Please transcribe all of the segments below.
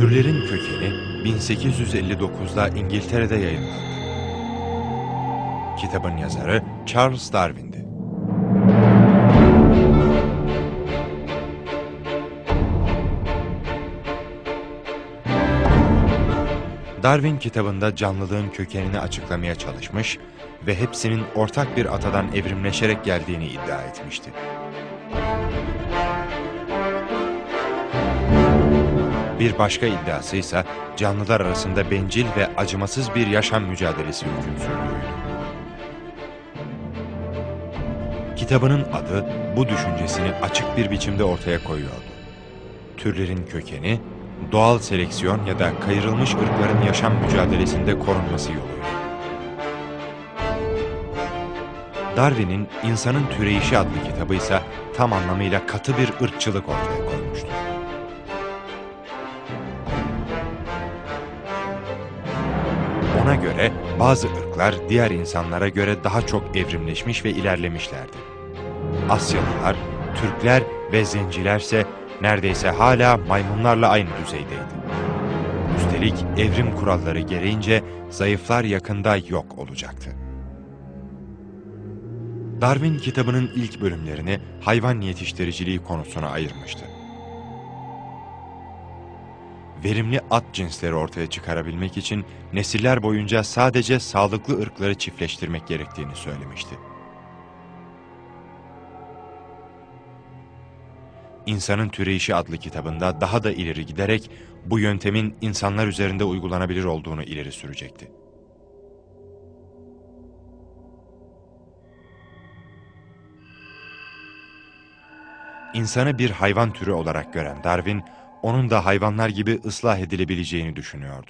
Türlerin Kökeni 1859'da İngiltere'de yayınlandı. Kitabın yazarı Charles Darwin'di. Darwin kitabında canlılığın kökenini açıklamaya çalışmış ve hepsinin ortak bir atadan evrimleşerek geldiğini iddia etmişti. Bir başka iddiası ise canlılar arasında bencil ve acımasız bir yaşam mücadelesi hüküm sürdüğüydü. Kitabının adı bu düşüncesini açık bir biçimde ortaya koyuyordu. Türlerin kökeni, doğal seleksiyon ya da kayırılmış ırkların yaşam mücadelesinde korunması yoluydu. Darwin'in İnsanın Türeyişi adlı kitabı ise tam anlamıyla katı bir ırkçılık ortaya koymuştu. Ona göre bazı ırklar diğer insanlara göre daha çok evrimleşmiş ve ilerlemişlerdi. Asyalılar, Türkler ve Zencilerse neredeyse hala maymunlarla aynı düzeydeydi. Üstelik evrim kuralları gereğince zayıflar yakında yok olacaktı. Darwin kitabının ilk bölümlerini hayvan yetiştiriciliği konusuna ayırmıştı. Verimli at cinsleri ortaya çıkarabilmek için nesiller boyunca sadece sağlıklı ırkları çiftleştirmek gerektiğini söylemişti. İnsanın Türeyişi adlı kitabında daha da ileri giderek bu yöntemin insanlar üzerinde uygulanabilir olduğunu ileri sürecekti. İnsanı bir hayvan türü olarak gören Darwin, onun da hayvanlar gibi ıslah edilebileceğini düşünüyordu.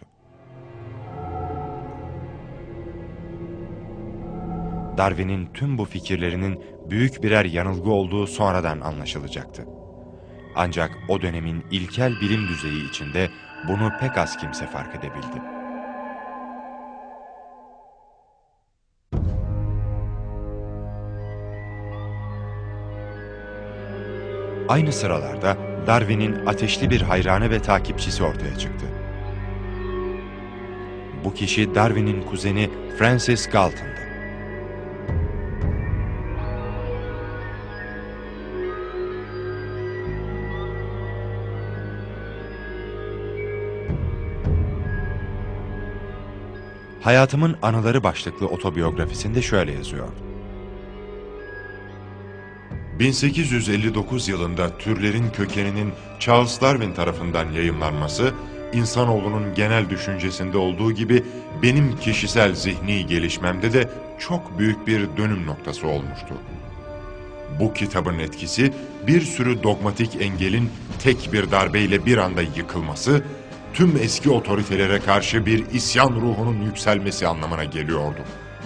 Darwin'in tüm bu fikirlerinin büyük birer yanılgı olduğu sonradan anlaşılacaktı. Ancak o dönemin ilkel bilim düzeyi içinde bunu pek az kimse fark edebildi. Aynı sıralarda Darwin'in ateşli bir hayranı ve takipçisi ortaya çıktı. Bu kişi Darwin'in kuzeni Francis Galton'dı. Hayatımın Anıları başlıklı otobiyografisinde şöyle yazıyor. 1859 yılında Türlerin Kökeni'nin Charles Darwin tarafından yayımlanması, insanoğlunun genel düşüncesinde olduğu gibi benim kişisel zihni gelişmemde de çok büyük bir dönüm noktası olmuştu. Bu kitabın etkisi, bir sürü dogmatik engelin tek bir darbeyle bir anda yıkılması, tüm eski otoritelere karşı bir isyan ruhunun yükselmesi anlamına geliyordu.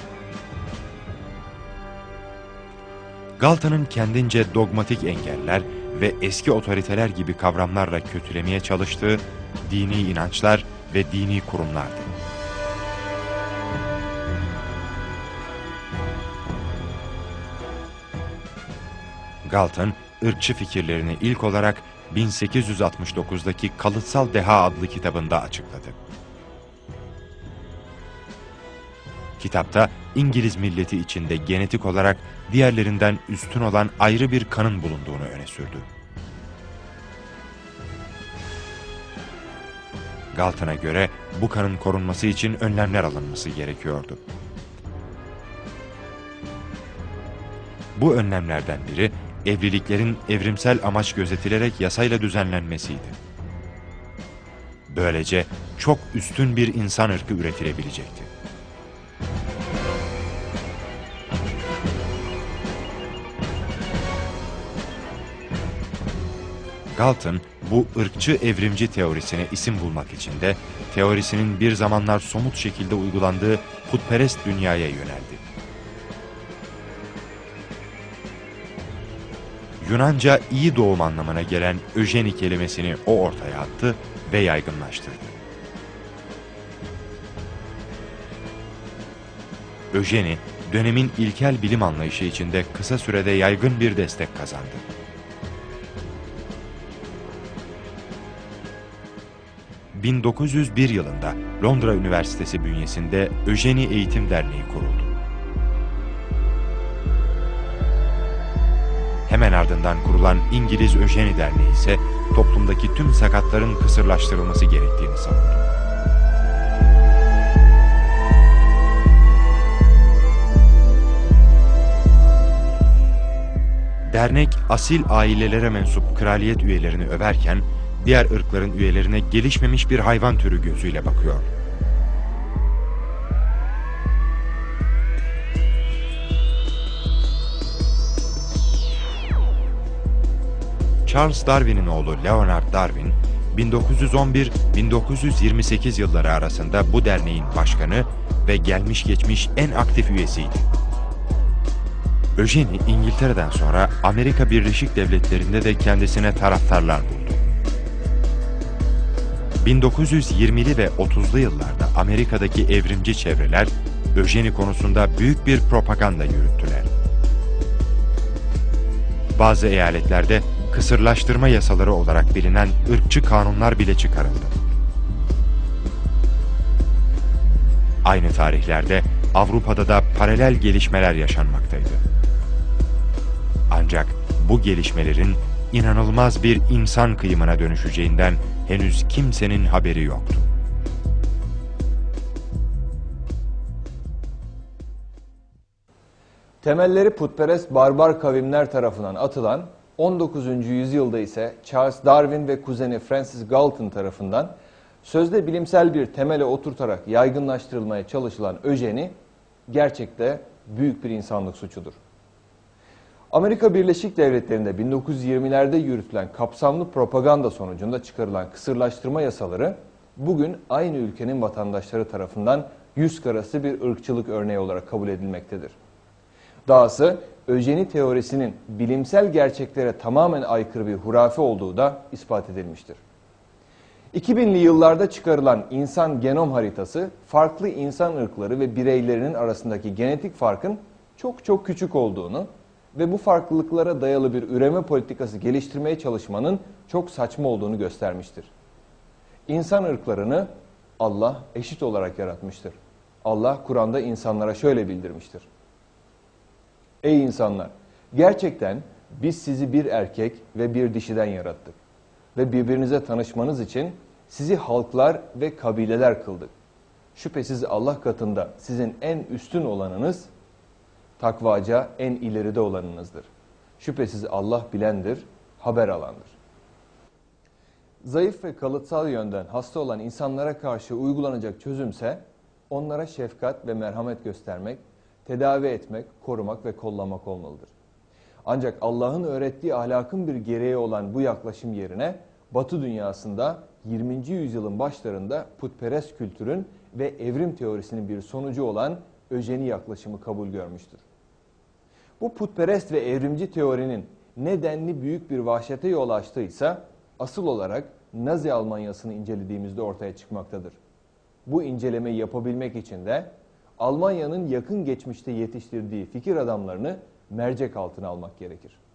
Galton'un kendince dogmatik engeller ve eski otoriteler gibi kavramlarla kötülemeye çalıştığı dini inançlar ve dini kurumlardı. Galton, ırkçı fikirlerini ilk olarak 1869'daki Kalıtsal Deha adlı kitabında açıkladı. Kitapta İngiliz milleti içinde genetik olarak diğerlerinden üstün olan ayrı bir kanın bulunduğunu öne sürdü. Galton'a göre bu kanın korunması için önlemler alınması gerekiyordu. Bu önlemlerden biri evliliklerin evrimsel amaç gözetilerek yasayla düzenlenmesiydi. Böylece çok üstün bir insan ırkı üretilebilecekti. Galton, bu ırkçı evrimci teorisine isim bulmak için de teorisinin bir zamanlar somut şekilde uygulandığı putperest dünyaya yöneldi. Yunanca iyi doğum anlamına gelen öjeni kelimesini o ortaya attı ve yaygınlaştırdı. Öjeni, dönemin ilkel bilim anlayışı içinde kısa sürede yaygın bir destek kazandı. 1901 yılında Londra Üniversitesi bünyesinde Öjeni Eğitim Derneği kuruldu. Hemen ardından kurulan İngiliz Öjeni Derneği ise toplumdaki tüm sakatların kısırlaştırılması gerektiğini savundu. Dernek, asil ailelere mensup kraliyet üyelerini överken, diğer ırkların üyelerine gelişmemiş bir hayvan türü gözüyle bakıyor. Charles Darwin'in oğlu Leonard Darwin, 1911-1928 yılları arasında bu derneğin başkanı ve gelmiş geçmiş en aktif üyesiydi. Öjeni, İngiltere'den sonra Amerika Birleşik Devletleri'nde de kendisine taraftarlar buldu. 1920'li ve 30'lu yıllarda Amerika'daki evrimci çevreler, Öjeni konusunda büyük bir propaganda yürüttüler. Bazı eyaletlerde kısırlaştırma yasaları olarak bilinen ırkçı kanunlar bile çıkarıldı. Aynı tarihlerde Avrupa'da da paralel gelişmeler yaşanmaktaydı. Ancak bu gelişmelerin inanılmaz bir insan kıyımına dönüşeceğinden henüz kimsenin haberi yoktu. Temelleri putperest barbar kavimler tarafından atılan, 19. yüzyılda ise Charles Darwin ve kuzeni Francis Galton tarafından sözde bilimsel bir temele oturtarak yaygınlaştırılmaya çalışılan öjeni, gerçekte büyük bir insanlık suçudur. Amerika Birleşik Devletleri'nde 1920'lerde yürütülen kapsamlı propaganda sonucunda çıkarılan kısırlaştırma yasaları, bugün aynı ülkenin vatandaşları tarafından yüz karası bir ırkçılık örneği olarak kabul edilmektedir. Dahası öjeni teorisinin bilimsel gerçeklere tamamen aykırı bir hurafe olduğu da ispat edilmiştir. 2000'li yıllarda çıkarılan insan genom haritası, farklı insan ırkları ve bireylerinin arasındaki genetik farkın çok küçük olduğunu ve bu farklılıklara dayalı bir üreme politikası geliştirmeye çalışmanın çok saçma olduğunu göstermiştir. İnsan ırklarını Allah eşit olarak yaratmıştır. Allah Kur'an'da insanlara şöyle bildirmiştir: Ey insanlar! Gerçekten biz sizi bir erkek ve bir dişiden yarattık ve birbirinize tanışmanız için sizi halklar ve kabileler kıldık. Şüphesiz Allah katında sizin en üstün olanınız, takvaca en ileride olanınızdır. Şüphesiz Allah bilendir, haber alandır. Zayıf ve kalıtsal yönden hasta olan insanlara karşı uygulanacak çözümse, onlara şefkat ve merhamet göstermek, tedavi etmek, korumak ve kollamak olmalıdır. Ancak Allah'ın öğrettiği ahlakın bir gereği olan bu yaklaşım yerine, Batı dünyasında 20. yüzyılın başlarında putperest kültürün ve evrim teorisinin bir sonucu olan öjeni yaklaşımı kabul görmüştür. Bu putperest ve evrimci teorinin nedenli büyük bir vahşete yol açtıysa, asıl olarak Nazi Almanyası'nı incelediğimizde ortaya çıkmaktadır. Bu incelemeyi yapabilmek için de Almanya'nın yakın geçmişte yetiştirdiği fikir adamlarını mercek altına almak gerekir.